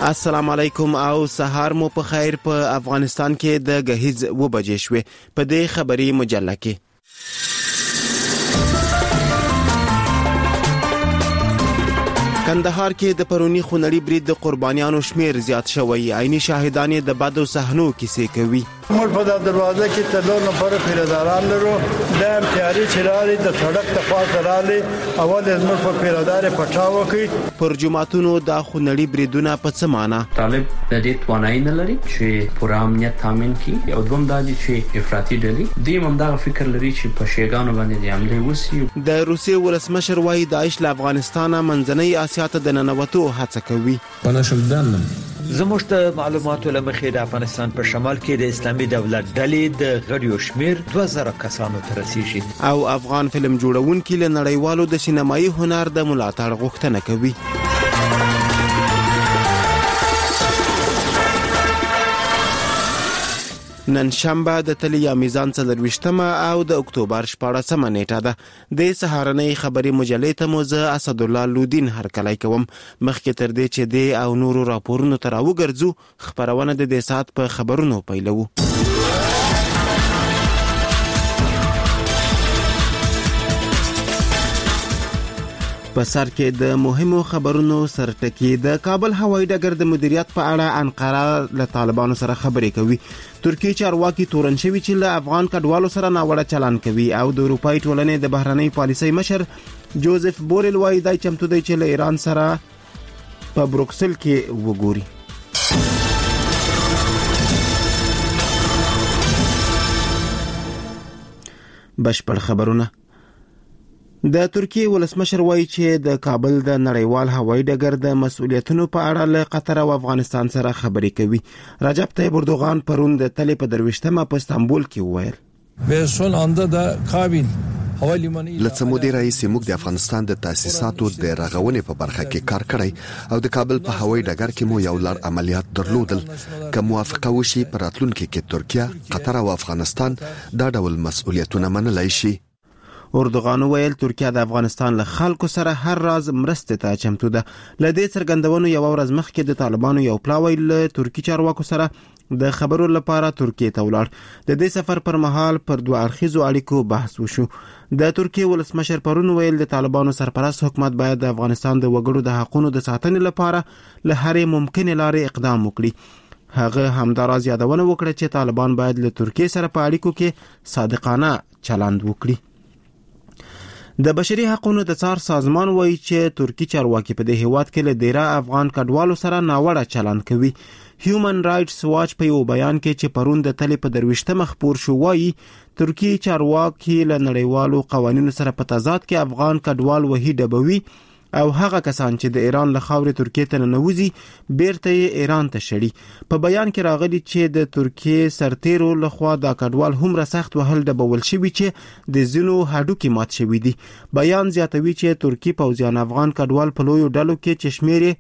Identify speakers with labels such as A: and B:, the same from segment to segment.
A: السلام علیکم او سهار مو په خیر. په افغانستان کې د غهیز و بجې شوې. په دې خبري مجله کې کندهار کې د پرونی خونړي برید د قربانیانو شمیر زیات شوی. عیني شاهدان د بدو صحنو کیسې کوي.
B: موږ په دروازه کې تلو نفر پیراداران لرو. د امتیاري چراري د سړک د خوا درالي اول زموږ په پیرادار پټاو کې
A: پر جماعتونو د خونړي بریدونه په څه معنی؟
C: طالب د دې توانای نه لري چې پوره امنیت تامین کړي. او دوم دا چې افراطي ډلې دیم هم دا فکر لري چې په شیګانو باندې د حمله وسی.
A: د روسیې ولسمشر وايي داعش له افغانستان منځنۍ آسیا ته د ننوتو هڅه کوي.
D: زموږ د معلوماتو لمخې د افغانستان په شمال کې د اسلامي دولت ډلې د غړیو شمیر 2000 کسانو ته رسیدي.
A: او افغان فلم جوړونکي له نړیوالو د سینمایي هنر د ملاتړ غوښتنه کوي. نن شنبه د تلیا میزان 24 او د اکتوبر 14 نیټه ده. د سهارنۍ خبري مجلې ته موزه اسد الله لودین هرکلی کوم. مخکې تر دې چې د او نورو راپورونو تر وګرځو خبرونه د دې سات په خبرونو پیلو. په سر کې د مهمو خبرونو سرټکی. د کابل هوایي ډګر د مدیریت په اړه انقره له طالبانو سره خبرې کوي. ترکیه چارواکي تورن شوی چې له افغان کډوالو سره ناوړه چلند کوي. او د اروپای ټولنې د بهرنۍ پالیسۍ مشر جوزف بورل وايي دا چمتو دی چې له ایران سره په بروکسل کې وګوري. بشپړ خبرونه. د ترکیه ولسمشر وايي چې د کابل د نړیوال هوایي ډګر د مسؤلیتونو په اړه له قطر او افغانستان سره خبرې کوي. رجب طیب اردوغان پرون د تلې په 23 په استانبول کې وویل
E: به سون انده د کابل
F: لڅ مودې رئیس موږ د افغانستان د تاسیساتو د رغونې په برخه کې کار کړی او د کابل په هوایي ډګر کې مو یو لړ عملیات درلودل. که موافقه وشي پر راتلونکي کې ترکیه، قطر او افغانستان دا ډول مسؤلیتونه منلای شي.
A: اردوغان ویل ترکیه د افغانستان له خلکو سره هر راز مرسته ته چمتو ده. لدې څرګندونو یو ورځ مخکې د طالبانو یو پلاوی له ترکی چارواکو سره د خبرو لپاره ترکیه ته ولاړ. د دې سفر پر مهال پر دوه اړخیزو اړیکو بحث وشو. د ترکیه ولسمشر پرون ویل د طالبانو سرپرست حکومت باید د افغانستان د وګړو د حقوقو د ساتنې لپاره له هرې ممکنه لارې اقدام وکړي. هغه همداراز یادونه وکړه چې طالبان باید له ترکیه سره په اړیکو کې صادقانه چلند وکړي. د بشري حقوقو د څار سازمان وایي چې ترکی چارواکي په دې هیواد کې له ډیره افغان کډوالو سره ناوړه چلند کوي. هیومن رائټس واچ په یو بیان کې چې پرون د تلې په 23 مخپور شو وایي ترکی چارواکي له نړیوالو قوانینو سره په تضاد کې افغان کډوال وهي ډبوي او هغه کسان چې د ایران له خاورې ترکیه ته ننوځي بیرته ایران ته شړي. په بیان کې راغلي چې د ترکیه سرتیرو لخوا د کډوال هم سخت وهل ډبول شوی چې د زینو هډوکي مات شوی دي. بیان زیاتوي چې ترکی پوځیان افغان کډوال په لویو ډلو کې چې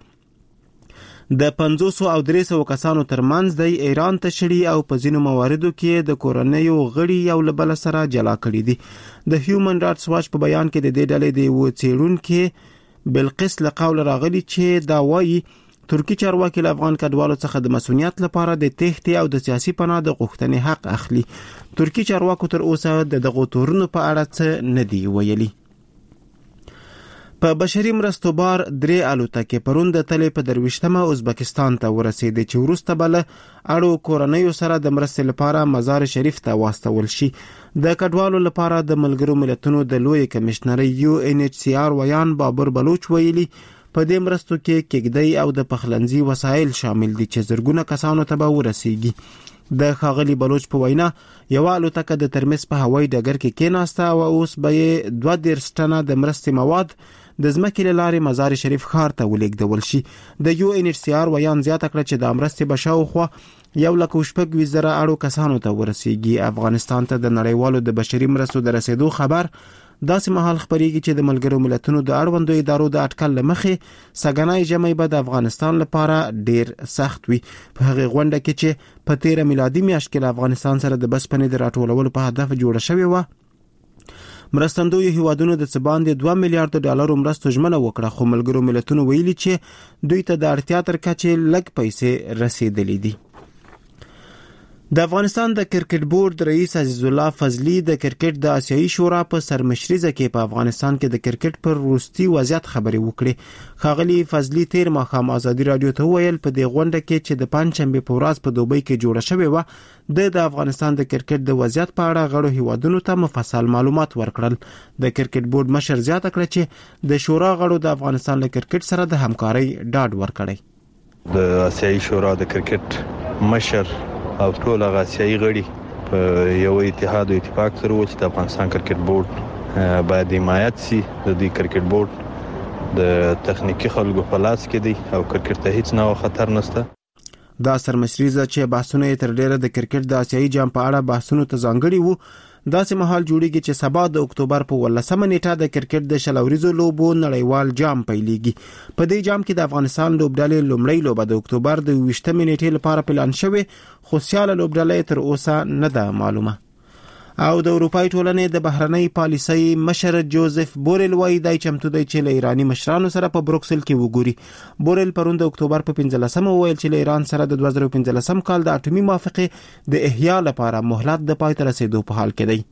A: شمیر د 500 او 300 کسانو ترمنځ د ایران ته شړي او په ځینو مواردو کې د کورنیو غړي یو له بل سره جلا کړي دي. د هیومن رائټس واچ په بیان کې د دې ډلې د وڅېړونکو بلقیس له قول راغلی چې دا وایي ترکی چارواکي له افغان کډوالو څخه د مسؤلیت لپاره د تېښتې او د سیاسي پناه د غوښتنې حق اخلي. ترکی چارواکو تر اوسه د دغو تورونو په اړه څه نه دی ویلي. په بشري مرستو بار 3 الوتکې پرون د تلې په 23 ازبکستان ته ورسېدې چې وروسته بل اړو کورنیو سره د مرستې لپاره مزار شریف ته واستول شي. د کډوالو لپاره د ملګرو ملتونو د لوی کمشنر UNHCR ویان بابر بلوچ ویلي په دې مرستو کې کېږدۍ او د پخلنځي وسایل شامل دي چې زرګونه کسانو ته به ورسیږي. د خاغلی بلوچ په وینا یو الوتکه د ترمذ په هوایي ډګر کې کېناسته او اوس به 2 ټنه د مرستې مواد د ځمکې له لارې مزار شریف ښار ته ولېږدول شي. د UNHCR ویان زیاته کړه چې د مرستې به شاوخوا 1,000 اړو کسانو ته ورسیږي. افغانستان ته د نړیوالو د بشري مرستو د رسیدو خبر داسې مهال خبرېږي چې د ملګرو ملتونو د اړوندو ادارو د اټکل لمخې سګنای جمعي به د افغانستان لپاره ډیر سخت وي. په هغه غونډه کې چې په 13 میلادي میاشت کې افغانستان سره د بسپنې د راټولولو په هدف جوړه شوې و مرستندوی هیوادونو د څباندې 2 میلیارډ ډالر مرستو ژمنه وکړه، خو ملګرو ملتونو ویلي چې دوی ته د اړتیا تر کچې لږ پیسې رسیدلې دي. د افغانستان د کرکټ بورډ رئیس عزیز الله فضلی د کرکټ د آسیایي شورا په سرمشريزه کې په افغانستان کې د کرکټ پر وروستي وضعیت خبرې وکړې. ښاغلي فضلی تیر ماښام ازادي رادیو ته ویل په دې غونډه کې چې د پنځشنبه په ورځ په دوبۍ کې جوړه شوې و د افغانستان د کرکټ د وضعیت په اړه غړو هیوادونو ته مفصل معلومات ورکړل. د کرکټ بورډ مشر زیاته کړه چې د شورا غړو د افغانستان له کرکټ سره د همکارۍ ډاډ ورکړی.
G: د آسیایي شورا د کرکټ مشر او ټول آسیایي غړي په یو اتحاد او اتفاق سره و چې د افغانستان کرکټ بورډ باید حمایت شي. د دې کرکټ بورډ د تخنیکی خلکو په لاس کې دی او کرکټ ته هیڅ نه خطر نشته.
A: دا سرمشريزه چې بحثونه تر ډیره د کرکټ د آسیایي جام په اړه بحثونه ته ځانګړي وو، داسې مهال جوړیږي چې سبا د اکتوبر په 18 نیټه د کرکټ د شلوريزو لوبو نړیوال جام پیلېږي. په دې جام کې د افغانستان لوبډلې لومړی لوبه د اکتوبر د 20 نیټې لپاره پلان شوې، خو سیاله لوبډلې تر اوسه نه ده معلومه. او د اروپای ټولنې د بهرنۍ پالیسۍ مشر جوزف بورل وایي دای چمتو دی چې له ایرانی مشرانو سره په بروکسل کې وګوري. بورل پرون د اکتوبر په 15 ویل چې له ایران سره د 2015 کال د اټومي موافقه د احیا لپاره مهلت د پای ته رسیدو په حال کې دی.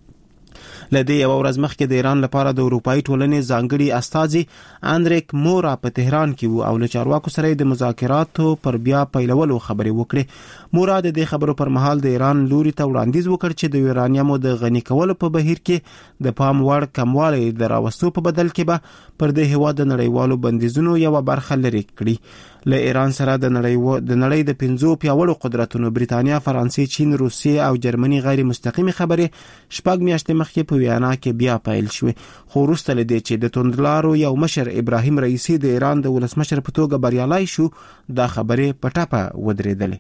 A: لدې یو ورځ مخکې د ایران لپاره د اروپای ټولنې ځانګړي استازي اندریک مورا په تهران کې وو او له چارواکو سره د مذاکراتو پر بیا پیلولو خبرې وکړې. مورا د دې خبرو پر مهال د ایران لوري ته وړاندیز وکړ چې د یورانیمو د غني کولو په بهیر کې د پام وړ کموالی د راوستو په بدل کې به پر د هیواد د نړیوالو بندیزونو یو برخه لري کړي. له ایران سره د نړۍ د 5 پیاوړو قدرتونو بریتانیا، فرانسې، چین، روسیې او جرمني غیر مستقیمه خبرې 6 میاشتې مخکې په ویانا کې بیا پیل شوې، خو وروسته لدې چې د توندلارو یو مشر ابراهیم رئیسی د ایران د ولسمشر په توګه بریالای شو، دا خبرې په ټاپه ودرېدلې.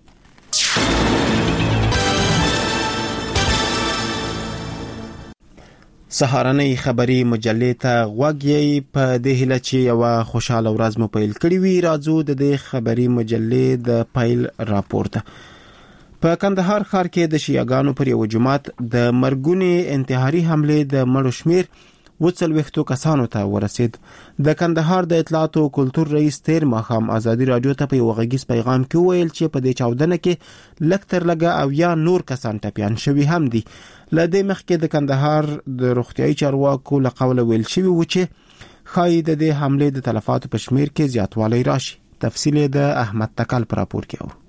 A: سهارنۍ خبري مجلې ته غوږی په دې هیله چې یو خوشاله ورځ مو پیل کړی وي. راځو د دې خبري مجلې د پیل راپورته. په کندهار ښار کې د شیعاګانو پر یو جماعت د مرګونی انتحاري حمله د مړو شمیر 40 کسانو ته ورسید. د کندهار د اطلاعات او کلتور رئیس تیر ماښام ازادي رادیو ته په یو غږیز پیغام کې ویل چې په دې چاودنه کې لږ تر لږه او یا نور کسان ټپیان شوي هم دي. لدې مخکې د کندهار د روغتیايي چارواکو له قوله ویل شوی و چې ښایي د دې حمله د تلفاتو په شمیر کې زیاتوالی راشي. تفصیل د احمد تکل پر راپور کې اورو.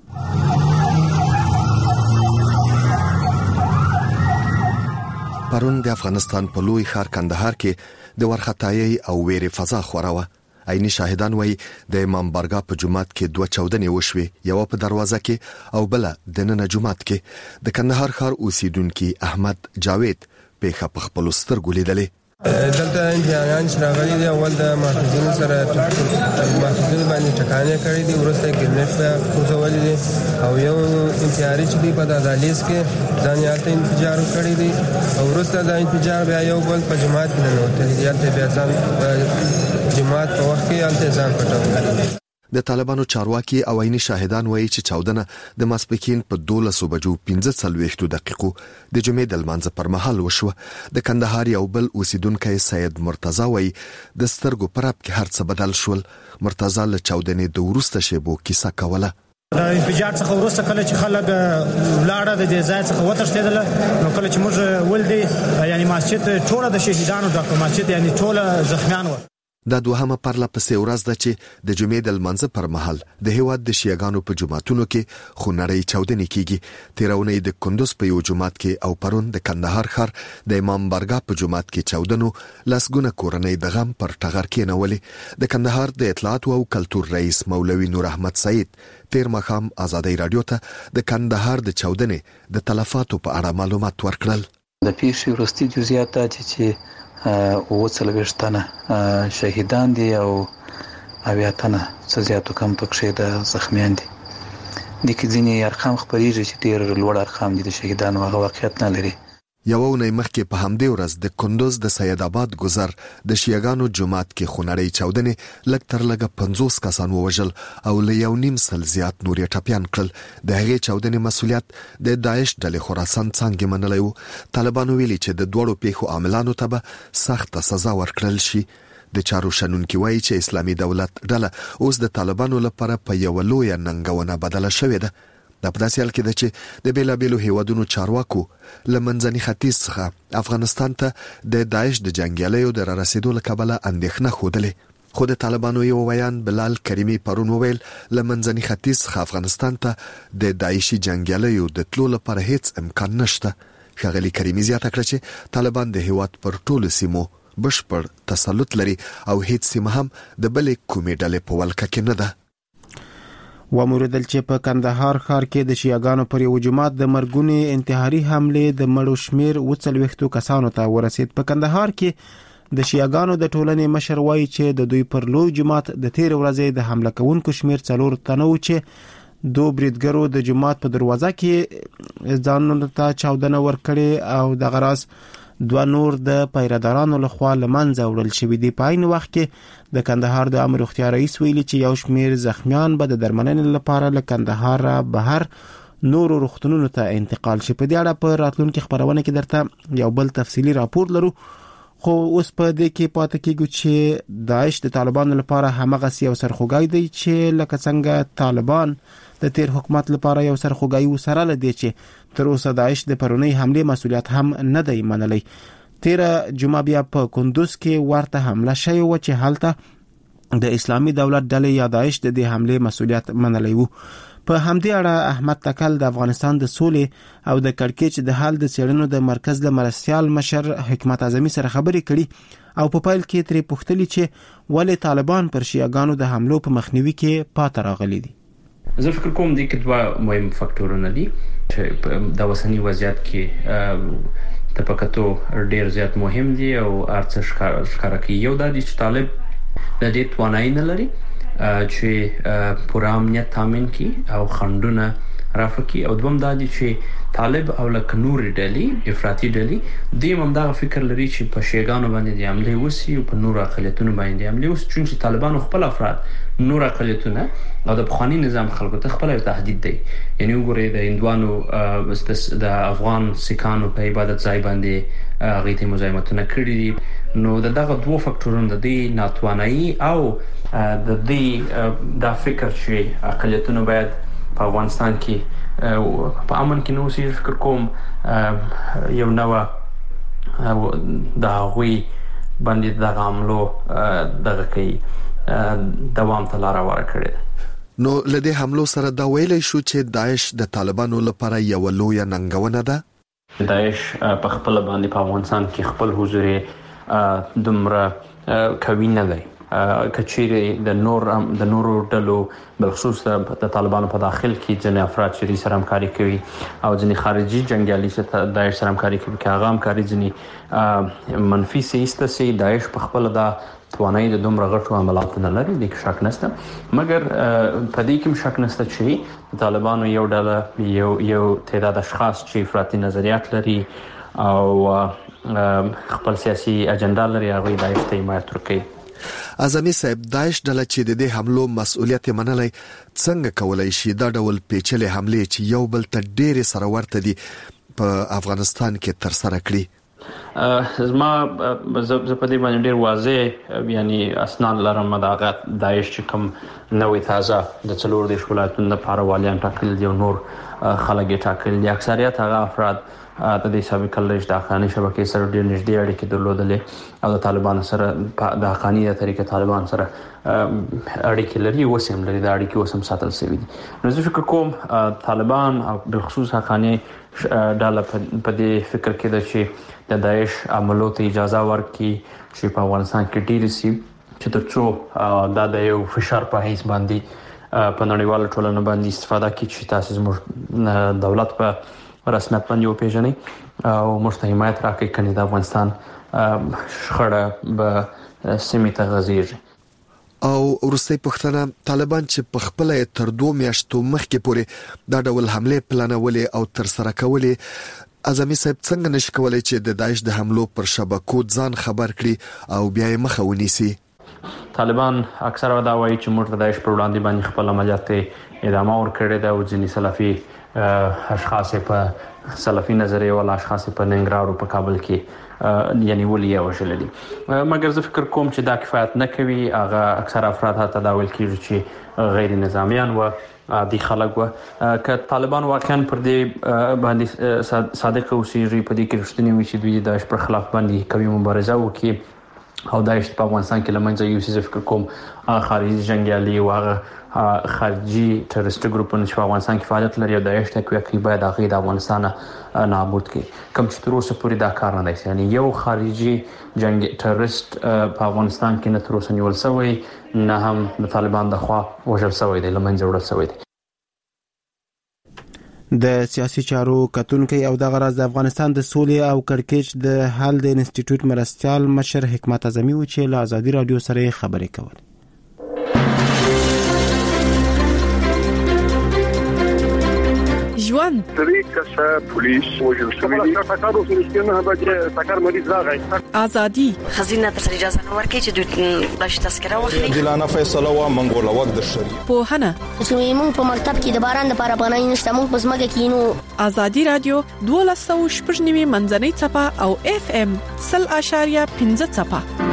F: پرون د افغانستان په لوی ښار کندهار کې د ورختایي او ویرې فضا خوره وه. عیني شاهدان وایي د امام بارګاه په جومات کې 2 چاودنې وشوې، یو په دروازه کې او بل د نن جومات کې. د کندهار ښار اوسیدونکو احمد جاوید په خپل سترګو لیدلې.
H: دلته انجنیران شراغلي دي، اول د محافظین سره محافظین باندې ټکانې کړې دي، ورسته ګرنیټ په کوزولې دي او یو انتحاري چې دی په دالیز کې ځان یالته انفجار کړی دی او ورسته د انفجار بیا یو بل په جماعت کې نه وته دي، یالته بیا ځان جماعت په وخت کې یالته ځان پټاو.
F: د طالبانو چارواکي او عیني شاهدان وایي چې چاودنه د ماسپښین په 12 بجو 15 دقیقو د جمعې د لمانځه پر مهال وشوه. د کندهار یو بل اوسیدونکی سید مرتضی وایي د سترګو پر اپ کې هر څه بدل شول. مرتضی له چاودنې د وروسته شیبو کیسه کوله.
I: د انفجار څخه وروسته کله چې خلک ولاړه د دې ځای څخه وتښتېدل، نو کله چې موږ ولدي یعنی مسجد ټوله د شهیدانو ډک مسجد یعنی ټوله زخمیان و.
F: دا دوهمه پرله پسې ورځ ده چې د جمعې د لمانځه پر مهال د هیواد د شیعاګانو په جوماتونو کې خونړۍ چاودنې کیږي. تیرونی د کندوز په یو جومات کې او پرون د کندهار ښار د امام بارګاه په جومات کې چاودنو لسګونه کورنۍ د غم پر ټغر کېنولې. د کندهار د اطلاعات او کلتور رئیس مولوي نور احمد سعید تیر ماښام ازادي رادیو ته د کندهار د چاودنې د تلفاتو په اړه معلومات ورکړل.
J: د پیښې وروستي جزئیات چې 40 تنه شهیدان دي او 80 تنه څه زیاتو کم پکښې د زخمیان دي. د کې ځینې ارقام خبرېږي چې ډېر لوړ ارقام دي د شهیدانو، هغه واقعیت نه لري.
F: یو ونې مخکې په همدې ورځ د کندوز د سید آباد گذر د شیعاګانو جماعت کې خونړۍ چاودنې لږ تر لږه 50 کسان ووژل او له 1.5 سل زیات نور یې ټپیان کړل. د هغې چاودنې مسؤلیت د داعش ډلې خراسان څانګې منلی و. طالبانو ویلي چې د دوړو پیښو عاملانو ته به سخته سزا ورکړل شي. د چارو شنونکي وایي چې اسلامي دولت ډله اوس د طالبانو لپاره په یو لویه ننګونه بدله شوې ده. دا په داسې حال کې ده چې د بیلابیلو هیوادونو چارواکو له منځني ختیځ څخه افغانستان ته د داعش د جنګیالیو د رارسېدو له کبله اندېښنه ښودلې. خو د طالبانو یو ویان بلال کریمي پرون وویل له منځني ختیځ څخه افغانستان ته د داعشي جنګیالیو د تلو لپاره هیڅ امکان نشته. ښاغلي کریمي زیاته کړه چې طالبان د هیواد پر ټولو سیمو بشپړ تسلط لري او هیڅ سیمه هم د بلې کومې ډلې په ولکه کې نه ده.
A: وموردل چې په کندهار ښار کې د شیعاګانو پر یو جماعت د مرګونې انتحاري حملې د مړو شمیر 40 کسانو ته ورسید. په کندهار کې د شیعاګانو د ټولنې مشر وایي چې د دوی پر لوی جماعت د تیر ورځې د حمله کوونکو شمیر 4 تنه و چې دو بریدګرو د جماعت په دروازه کې ځانونو ته چاودنه ورکړې او د غراس 2 نور د پیرادارانو لخوا لمنځه وړل شوي دي. په عین وخت کې د کندهار د عامه روغتیا رئیس ویلي چې یو شمیر زخمیان به د درملنې لپاره له کندهار بهر نورو روغتونونو ته انتقال شي. په دې اړه په راتلونکي خبرونه کې درته یو بل تفصیلي راپور لرو. خو اوس په دې کې پاتې کېږو چې داعش د طالبانو لپاره همغه یو سرخوږی دی چې لکه څنګه طالبان د تیر حکومت لپاره یو سرخوږی وسره لدی چې تر اوسه داعش د پرونی حمله مسؤلیت هم نه دی منلی. تیر جمعه بیا په کندوز کې ورته حمله شوې و چې هلته د اسلامي دولت ډلې یا داعش د دې حمله مسؤلیت منلی وو. په همدې اړه احمد تکل د افغانستان د سولې او د کړکېچ د حل د څېړنو د مرکز له مرستیال مشر حکمت اعظمي سره خبرې کړي او په پیل کې ترې پوښتلي چې ولې طالبان پر شیعاګانو د حملو په مخنیوي کې پاتې راغلي دي.
C: زه فکر کوم دي کې دوه مهم فاکټورونه دي چې د اوسنی وضعیت کې تپکتو ډیر زیات مهم دي او ارڅ ښکارا کوي. یو دا دي چې طالب د دې توانایي نه لري چې پوره امنیت تامین کړي او خنډونه رافع کړي، او دوم دا دي چې طالب او لکه نور ډلې افراطي ډلې دوی هم دغه فکر لري چې په شیعاګانو باندې د حملې وسي او په نور اقلیتونو باندې حملې وسي، چې طالبانو خپل افراد نور اقلیتونه او د پخوانی نظام خلکو ته خپل تهدید دی. یعنی وګورئ د هندوانو د افغان سکانو په عبادت ځای باندې هغه ته مزاحمتونه کړي دي. نو دغه دوه فاکټورونه د دې ناتوانایي او د دې د فکر چې اقلیتونه باید په افغانستان کې په امن کې نو سي فکر کوم یو نوې د هغوی باندې د عملو دغه کوي دوام ته لار ورکړي.
F: نو لدې حملو سره دا ویلای شو چې داعش د طالبانو لپاره یو لوی ننګونه ده.
C: داعش په خپل باندې په افغانستان کې خپل حضور دومره کوي نه دی. کچېره د نورو ډلو بلخصوص د طالبانو په داخل کې ځینې افراد چې سره همکاري کوي او ځینې خارجي جنگیالي چې داعش سره همکاري کوي، که هغه همکاري ځینې منفي سیسته سي داعش په خپل د توانایي د دومره غټو عملاتو نه لري، د شک نشته. مګر په دې کې شک نشته چې طالبانو یو ډله یو تعداد اشخاص چې افراطي نظریات لري او خپل سیاسي اجنډا لري هغه داعش ته حمایت ورکوي.
F: اعظمي صاحب، داعش ډله چې د دې حملو مسؤلیت منلای څنګه کولای شي دا ډول پیچلې حملې چې یو بل ته ډېر سره ورته دي په افغانستان کې تر سره کړي؟
C: زما زه په دې باندې ډېر واضح یعنی اسناد لرم. دا داعش چې کوم نوې تازه د 4 ولایتونو لپاره والیان ټاکل دي او نور خلک ټاکل دي، اکثریت هغه افراد د دې سابقه لږ د حقاني شبکې سره ډېر نږدې اړیکې درلودلې او د طالبانو سره د حقاني طریقې طالبان سره اړیکې لري، اوس هم لري، د اړیکې اوس هم ساتل شوي دي. نو زه فکر کوم طالبان او بخصوص حقاني ډله په دې فکر کې ده چې د داعش عملو ته اجازه ورکړي چې په افغانستان کې ډېر سي چې ترڅو دا د یو فشار په حیث باندې په نړیواله ټولنه باندې استفاده کړي چې تاسو زموږ دولت په رسمیت باندې وپیژني او موږ ته حمایت راکړي کني د افغانستان شخړه به سیمې ته غځېږي.
F: او وروستۍ پوښتنه، طالبان چې په خپل تر 2 میاشتو مخکې پورې دا ډول حمله پلانولې او تر سره کولې، اعظمي صاحب څنګه نشي کولای چې د داعش د حملو پر شبکو ځان خبر کړي او بیا یې مخه ونیسي؟
C: طالبان اکثره دا وایي چې موږ د داعش پر وړاندې باندې خپل عملیات ادامه ورکړې ده او ځینې سلفي اشخاص په سلفي نظریه ولا اشخاص په ننګرهار او په کابل کې یعنی ولي او شلدي، مګر زه فکر کوم چې دا کفایت نه کوي. هغه اکثره افراد ته دا ویل کیږي چې غیر نظامیان و عادي خلک و. که طالبان واقعا پر دې باندې صادق اوسېږي، په دې کې رښتینی وي چې دوی د داعش پر خلاف باندې قوي مبارزه وکړي او داعش په افغانستان کې لمنځه یوسي، زه فکر کوم خارجي جنگیالي او هغه خارجي ټرست ګروپونه چې په افغانستان کې فعالیت لري او داعش تقویه کوي باید هغه د افغانستان نابود کړي، کوم چې تر اوسه پورې دا کار نه دی. یعنی یو خارجي جنگ ټرست په افغانستان کې نه تر اوسه نیول شوی، نه هم د طالبان د خوا وژل شوی دی، لمنځه وړل شوی دی.
A: د سیاسي چارو کتونکي او د غرض د افغانستان د سولې او کړکېچ د حل د انسټیټیوټ مرستيال مشر حکمت اعظمي و چې له ازادي رادیو سره خبرې کولې.
K: ژوند
L: طریقه پولیس وجود شوی تاکارو سنشتنه هغه تاکار مریض راغی
K: ازادي
M: خزینه تر اجازه نه ورکړي چې دوی باش تذکره واخلي.
N: جلانه فیصله وا منګول وخت د شری
K: په هنه
O: چې موږ په مکتب کې د باران لپاره پناه نشته، موږ په سمګه کې نو
K: ازادي رادیو 1290 منځنۍ چپه او FM 0.5 چپه.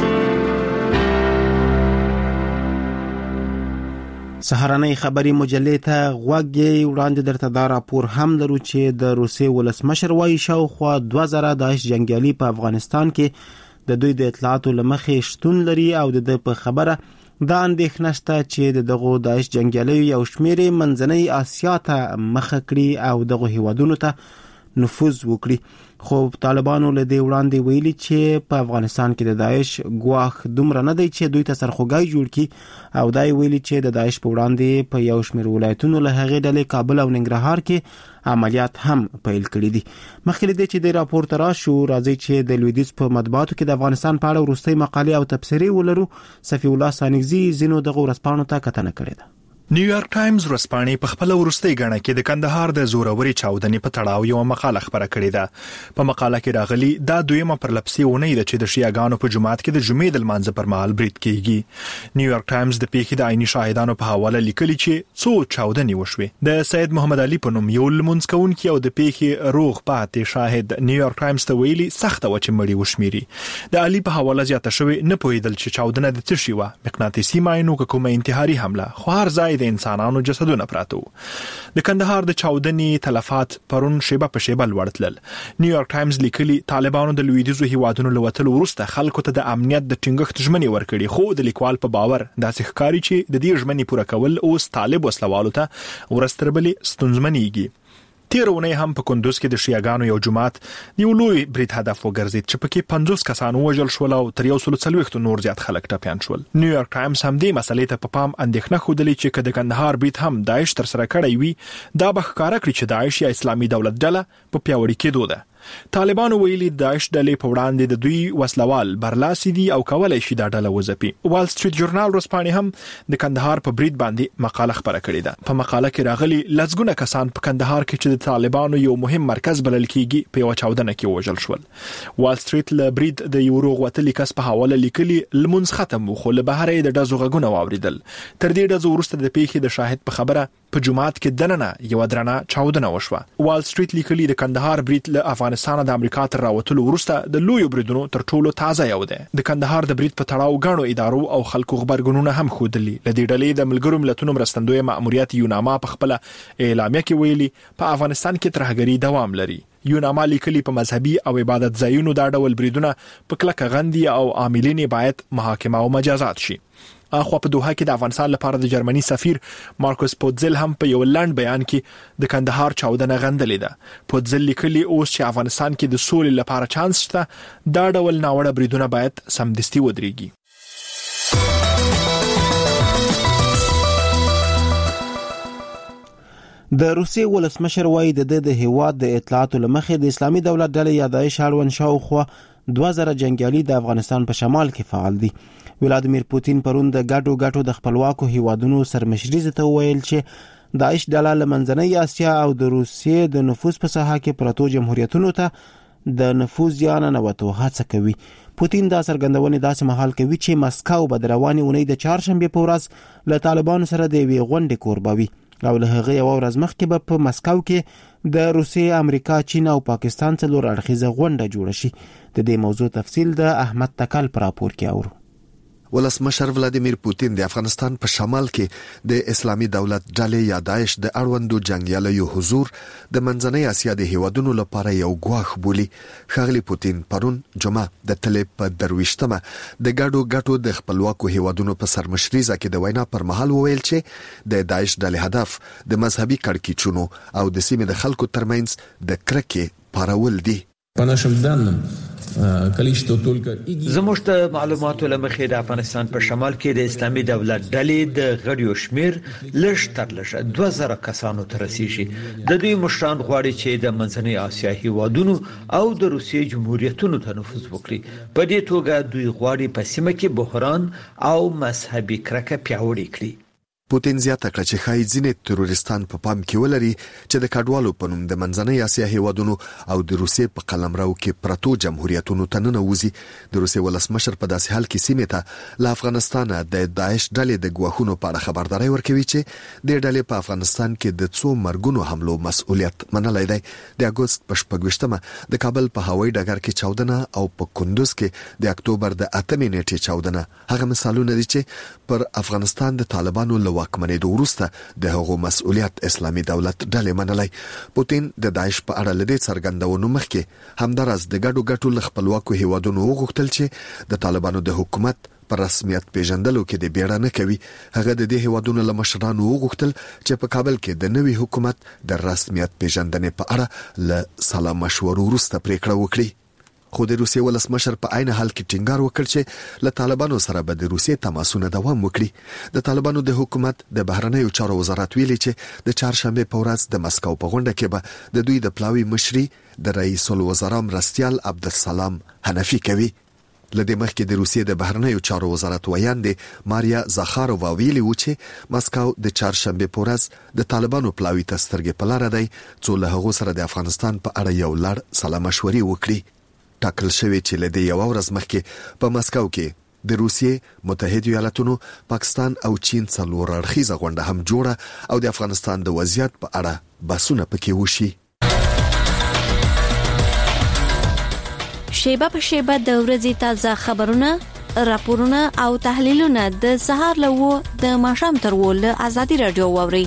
A: سهارنۍ خبري مجلې ته غوږی وړاندې درته دا راپور هم لرو چې د روسي ولسمشر وایي شاوخوا 2000 داعش جنگیالي په افغانستان کې د دوی د اطلاعاتو لمخې شتون لري او د په خبره دا اندېښنه شته چې دغه داعش جنگیالي یو شمېر منځنۍ آسیا ته مخه کړي او دغه هیوادونو ته نفوذ وکړي. خو طالبانو له دې وړاندې ویلي چې په افغانستان کې د داعش ګواښ دومره نه دی چې دوی ته سرخوږی جوړ کړي او دا ویلي چې د داعش په وړاندې په یو شمېر ولایتونو له هغې ډلې کابل او ننګرهار کې عملیات هم پیل کړي دي. مخکې له دې چې د راپور ته راشو راځي چې د لویدیځ په مطبوعاتو کې د افغانستان په اړه وروستۍ مقالې او تبصرې ولرو. صفي الله سانګزي ځینو دغه ورځپاڼو ته کتنه کړې ده.
P: نیویارک ټایمز ورځپاڼې په خپل ورستۍ غاڼه کې د کندهار د زوروري چاودنې په تړاو یو مقاله خبره کړې ده. په مقاله کې راغلي دا دویمه پرلپسې ونه ده چې د شیعاګانو په جماعت کې د جمعې د لمانځه پر مهال برید کیږي. نیویارک ټایمز د پیښې د عیني شاهدانو په حواله لیکلي چې څو چاودنې وشوې. د سید محمد علي په نوم یو لمونځ کوونکی او د پیښې روغ پاتې شاهد نیویارک ټایمز ته ویلي سخته و چې مړي وشميري. د علي په حواله زیاته شوی نه پوهیدل چې چاودنه د څه شي و، مقناطیسي ماینو کومه انتحاري حمله، خو هر ځای د انسانانو جسدونه پراته. د کندهار د چاودنې تلفات پرون شیبه په شیبه لوړتل. نیویارک ټایمز لیکلي طالبانو د لویدیځو هیوادونو لوتلو وروسته خلکو ته د امنیت د ټینګښت ژمنې ورکړي، خو د لیکوال په باور داسې ښکاري چې د دې ژمنې پوره کول اوس طالب وسلوالو ته ورستربلې ستونزمنېږي. تیرونه هم په کندوز کې د شیعاګانو یو جماعت یو لوی برید هدف وګرځید چې پکې 50 کسان وژل شول او تر 140 نور زیات خلک ټپيان شول. نیویارک ټایمز هم دې مسلې ته په پام اندېښنه خوده چې کله د کندهار برید هم داعش تر سره کړی وي دا به ښکارا کړی چې داعش یا اسلامي دولت ډله په پیاوړي کېدو ده. طالبانو ویلي داعش ډلې په وړاندې د دوی وسلوال برلاسي دي او کولای شي دا ډله وځپي. وال سټریټ ژورنال ورځپاڼې هم د کندهار په برید باندې مقاله خبره کړې ده. په مقاله کې راغلي لږګونه کسان په کندهار کې چې د طالبانو یو مهم مرکز بلل کیږي په یو چاودنه کې وژل شول. وال سټریټ له برید د یو روغ وتلي کس په حواله لیکلي لمونځ ختم خو له بهره د ډزو غږونه واوریدل. تر دې ډزو وروسته د پیښې د شاهد په خبره په جماعت کې دننه یو درنه چاودنه وشوه. وال سټریټ لیکلي د کندهار برید له افغانستان د امریکا تر راوتلو وروسته د لوی بریدونو تر ټولو تازه یو ده. د کندهار د برید په تړاو غاڼو ادارو او خلکو خبرګونونه هم خودلی. لدې ډلې د ملګرو ملتونو مرستندوی مأموریت یوناما په خپل اعلامیه کې ویلي په افغانستان کې ترهګری دوام لري. یوناما لیکلي په مذهبي او عبادت ځایونو دا ډول بریدونه په کلکه غندي او عاملین باید محاکمه او مجازات شي. اخو په دوحه کې د افغانستان لپاره د جرمني سفیر مارکوس پوتزل هم په یو لاند بیان کې د کندهار چاودنه غندلې ده. پوتزل لیکلي اوس چې افغانستان کې د سولې لپاره چانس شته دا ډول ناوړه بریدونه باید سمدستي ودرېږي.
A: د روسي ولسمشر وایي د هیواد د اطلاعاتو لمخې د اسلامي دولت ډلې یا داعش اړوند شاوخوا 2000 جنگیالي د افغانستان په شمال کې فعال دي. ولادیمیر پوتین پرون د ګډو د خپلواکو هیوادونو سرمشري ته ویل چې داعش ډله له منځنۍ اسیا او د روسیې د نفوذ په ساحه کې پروتو جمهوریتونو ته د نفوذ یا ننوتو هڅه کوي. پوتین دا څرګندونې داسې مهال کوي چې مسکو به د روانې اونۍ د چهارشنبې په ورځ له طالبانو سره د یوې غونډې کوربوي او له هغې یوه ورځ مخکې به په مسکو کې د روسیې، امریکا، چین او پاکستان څلور اړخیزه غونډه جوړه شي. د دې موضوع تفصیل د احمد تکل پر راپور کې اورو.
F: ولسمشر ولادیمیر پوتین د افغانستان په شمال کې د اسلامي دولت ډلې یا داعش د اړوندو جنگیالیو حضور د منځنۍ اسیا د هیوادونو لپاره یو ګواښ بولي. ښاغلي پوتین پرون جمعه د تلې په 23مه د ګډو د خپلواکو هیوادونو په سرمشريزه کې د وینا پر مهال وویل چې د داعش ډلې هدف د مذهبي کړکېچونو او د سیمې د خلکو ترمنځ د کرکې پارول دي.
D: زموږ د معلوماتو لمخې د افغانستان په شمال کې د اسلامي دولت ډلې د غړیو شمیر لږ تر لږه 2000 کسانو ته رسیږي. د دوی مشران غواړي چې د منځنۍ اسیا هیوادونو او د روسیې جمهوریتونو ته نفوذ وکړي. په دې توګه دوی غواړي په سیمه کې بحران او مذهبي کرکه پیاوړې کړي.
F: پوتین زیاته کړه چې ښایي ځینې تروریستان په پام کې ولري چې د کډوالو په نوم د منځنۍ اسیا هیوادونو او د روسیې په قلمرو کې پرتو جمهوریتونو ته ننوځي. د روسیې ولسمشر په داسې حال کې سیمې ته له افغانستانه د داعش ډلې د ګواښونو په اړه خبرداري ورکوي چې د ډلې په افغانستان کې د څو مرګونو حملو مسؤلیت منلی دی. د اګوست په 26مه د کابل په هوایي ډګر کې چاودنه او په کندوز کې د اکتوبر د 8مې نیټې چاودنه هغه مثالونه دي چې پر افغانستان د طالبانو له واکمنېدو وروسته د هغو مسؤلیت اسلامي دولت ډلې منلی. پوتین د داعش په اړه لدې څرګندونو مخکې همداراز د ګډو له خپلواکو هیوادونو وغوښتل چې د طالبانو د حکومت پر رسمیت پیژندلو کې د بیړه نه کوي. هغه د دې هیوادونو له مشرانو وغوښتل چې په کابل کې د نوي حکومت د رسمیت پیژندنې په اړه له سلا مشورو وروسته پریکړه وکړي. خو د روسیې ولسمشر په عین حال کې ټینګار وکړ چې له طالبانو سره به د روسیې تماسونه دوام وکړي. د طالبانو د حکومت د بهرنیو چارو وزارت ویلي چې د چهارشنبې په ورځ د مسکو په غونډه کې به د دوی د پلاوي مشري د رئیس الوزرا مرستیال عبدالسلام حنفي کوي. لدې مخکې د روسیې د بهرنیو چارو وزارت ویاندې ماریا زاخارووا ویلي و چې مسکو د چهارشنبې په ورځ د طالبانو پلاوي ته سترګې په لاره دی څو له هغو سره د افغانستان په اړه یو لړ سلا مشورې وکړي. ټاکل شوی چې لدې یو ورځ مخکې په مسکو کې د روسیې، متحده ایالاتونو، پاکستان او چین څلور اړخیزه غونډه هم جوړه او د افغانستان د وضعیت په اړه بحثونه پکې وشي.
Q: شیبه په شیبه د ورځې تازه خبرونه، راپورونه او تحلیلونه د سهار له د ماښام تر ول ازادي رادیو واوري.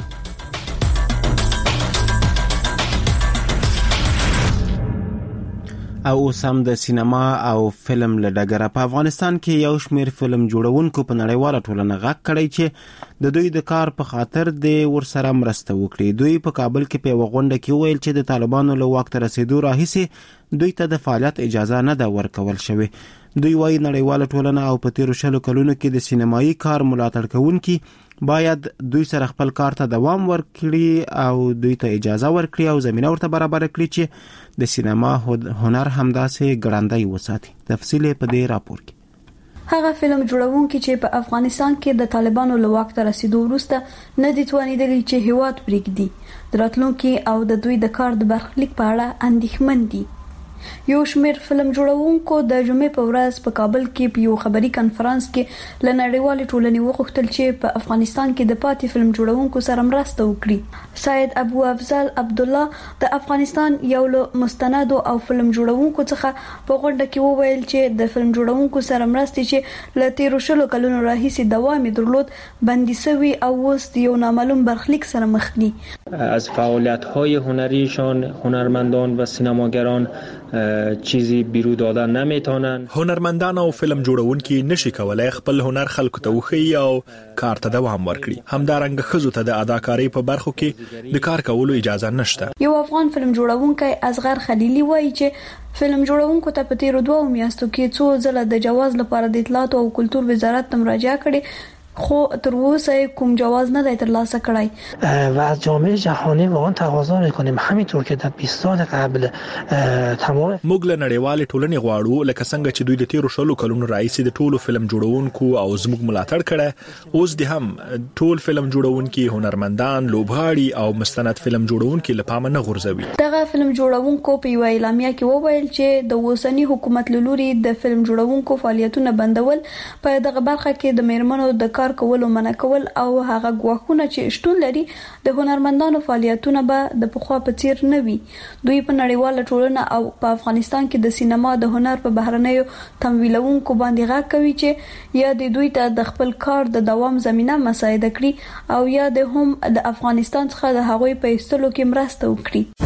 A: او اوس هم د سینما او فلم له ډګره په افغانستان کې یو شمېر فلم جوړونکو په نړیواله ټولنه غږ کړی چې د دوی د کار په خاطر د ورسره مرسته وکړي. دوی په کابل کې په غونډه کې ویل چې د طالبانو له واک ته رسیدو راهیسې دوی ته د فعالیت اجازه نه ده ورکول شوې. دوی وايي نړیواله ټولنه او په تیرو 20 کلونو کې د سینمایي کار ملاتړ کوونکي باید دوی سره خپل کار ته دوام ورکړي او دوی ته اجازه ورکړي او زمينه ورته برابر کړي چې د سینما هنر همداسې ګړندی وساتي. تفصیل په دې راپور کې.
R: هغه فلم جوړونکي چې په افغانستان کې د طالبانو له واک ته رسیدو وروسته نه دي توانیدلي چې هیواد پرېږدي، د راتلونکي او د دوی د کار د برخلیک په اړه اندېښمن دي. یو شمېر فلم جوړونکو د جمعې په ورځ په کابل کې په یو خبري کانفرنس کې له نړیوالې ټولنې وغوښتل چې په افغانستان کې د پاتې فلم جوړونکو سره مرسته وکړي. سید ابو افضل عبدالله د افغانستان یو له مستندو او فلم جوړونکو څخه په غونډه کې وویل چې د فلم جوړونکو سره مرسته چې له تیرو 20 کلونو راهیسې دوام درلود بندي شوی او اوس د یو نامعلوم برخلیک سره مخ دي.
S: از فعالیت‌های هنریشان هنرمندان و سینماگران چیزی بیرون دادن نمیتونن.
P: هنرمندان او فلم جوړونکي نشي کولای خپل هنر خلکو ته وښيي او کار ته دوام ورکړي. همدارنګه ښځو ته د اداکارۍ په برخو کې د کار کولو اجازه نشته.
R: یو افغان فلم جوړونکی اصغر خلیلی وایي چې فلم جوړونکو ته په تیرو 2 میاشتو کې څو ځله د جواز لپاره د اطلاعات او کلتور وزارت ته مراجعه کړې خو تر اوسه کوم جواز نه دی ترلاسه کړی
T: و از جامعه جهانی واقعا تقاضا می‌کنیم همینطور که در 20 سال قبل تمام
P: موږ له نړیوال ټولنې غواړو لکه څنګه چې دوی د تیرو شلو کلونو راهیسې د ټولو فلم جوړونکو او زموږ ملاتړ کړي اوس د هم ټول فلم جوړونکي هنرمندان لوبغاړي او مستند فلم جوړونکي لپاره نه غورځوي
R: دغه فلم جوړونکو په یو اعلامیه کې وویل چې د اوسنی حکومت لوري د فلم جوړونکو فعالیتونه بندول په دغه برخه کې د میرمنو د کار کولو منع کول او هغه غواخونه چې شتون لري د هنرمندانو فعالیتونه به د پخوا په څیر نه وي دوی په نړیواله ټولنه او په افغانستان کې د سینما د هنر په بهرنیو تمویلونکو باندې غږ کوي چې یا د دوی ته د خپل کار د دوام زمينه مساعده کړي او یا د هم د افغانستان څخه د هغوی په ایستلو کې مرسته وکړي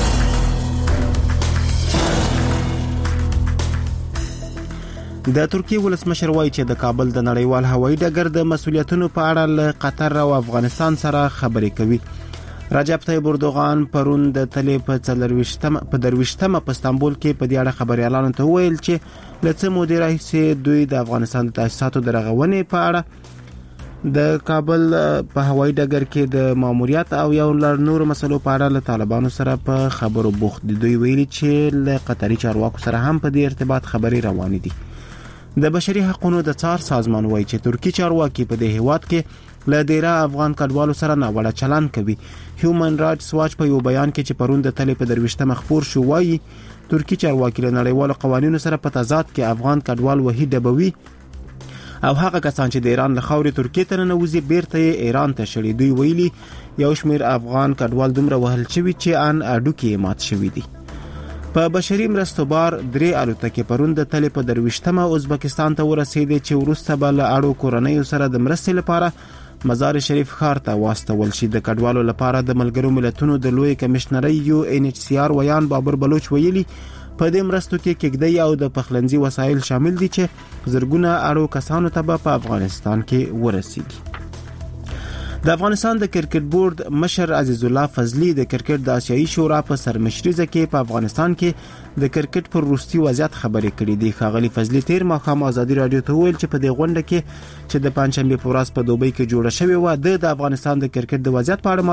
A: د ترکیه ولسمشر وایي چې د کابل د نړیوال هوایي ډګر د مسولیتونو په اړه له قطر او افغانستان سره خبرې کوي. رجب طیب اردوغان پرون د تلې په درويشتمه په استانبول کې په دې اړه خبريالانو ته ویل چې لڅ مودې راهیسې دوی د افغانستان د تاسیساتو د رغونې په اړه د کابل په هوایي ډګر کې د ماموریت او یو لړ نور مسلو په اړه له طالبانو سره په خبرو بوخت دي. دوی ویلي چې له قطري چارواکو سره هم په دې ارتباط خبري روانې دي. د بشري حقوقو د څار سازمان وایي چې ترکی چارواکي په دې هیواد کې له ډیره افغان کډوالو سره ناوړه چلند کوي. هیومن رائټس واچ په یو بیان کې چې پرون د تلې په درويشتمه خبر شو وایي ترکی چارواکي له نړیوالو قوانینو سره په تضاد کې افغان کډوال وهي ډبوي او هغه کسان چې د ایران له خاورې ترکیه ته ننوځي بیرته ایران ته شړي. دوی ویلي یو شمیر افغان کډوال دومره وهل شوي چې ان اډوکي مات شوي دي. په بشري مرستو بار درې الوتکې پرون د تلې په درويشتمه ازبکستان ته ورسېدې چې وروسته به له اړو کورنیو سره د مرستې لپاره مزار شریف ښار ته واستول شي. د کډوالو لپاره د ملګرو ملتونو د لوی کمشنرۍ UNHCR ویان بابر بلوچ ویلي په دې مرستو کې کېږدۍ او د پخلنځي وسایل شامل دي چې زرګونه اړو کسانو ته په افغانستان کې ورسیږي. د افغانستان د کرکټ بورډ مشر عزیز الله فضلی د کرکټ د آسیایي شورا په سرمشرۍ کې په افغانستان کې د کرکټ پر وروستي وضعیت خبرې کړې دي. ښاغلي فضلی تیر ماښام ازادي رادیو ته ویل چې په دې غونډه کې چې د پنځشنبه په ورځ په دوبۍ کې جوړه شوې و د افغانستان د کرکټ د وضعیت په اړه